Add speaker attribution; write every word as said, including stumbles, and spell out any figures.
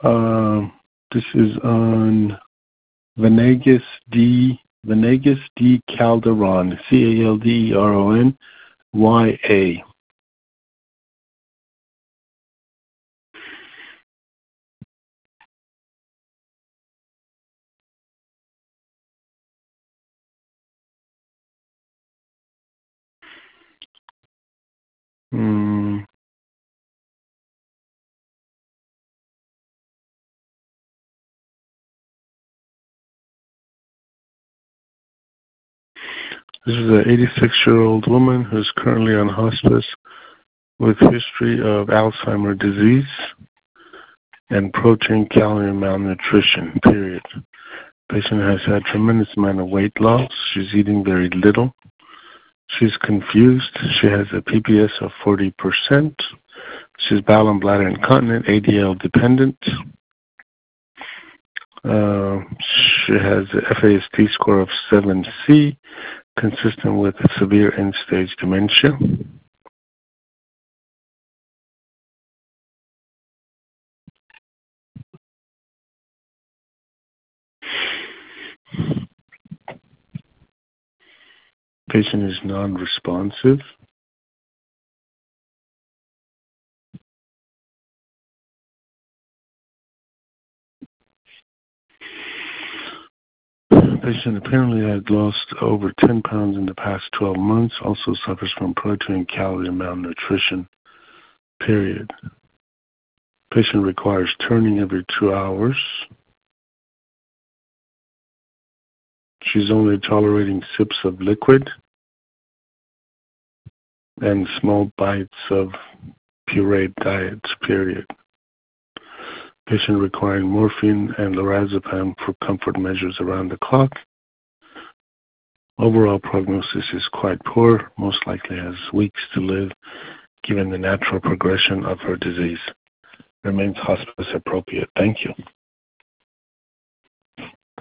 Speaker 1: Um, this is on Venegas D. Venegas D. Calderon. C A L D E R O N Y A. Hmm. This is an eighty-six-year-old woman who's currently on hospice with history of Alzheimer's disease and protein calorie malnutrition, period. Patient has had tremendous amount of weight loss. She's eating very little. She's confused. She has a P P S of forty percent. She's bowel and bladder incontinent, A D L dependent. Uh, she has a F A S T score of seven C, consistent with severe end-stage dementia. Patient is non-responsive. Patient apparently had lost over ten pounds in the past twelve months, also suffers from protein calorie malnutrition, period. Patient requires turning every two hours. She's only tolerating sips of liquid and small bites of pureed diets, period. Patient requiring morphine and lorazepam for comfort measures around the clock. Overall prognosis is quite poor, most likely has weeks to live, given the natural progression of her disease. Remains hospice appropriate. Thank you.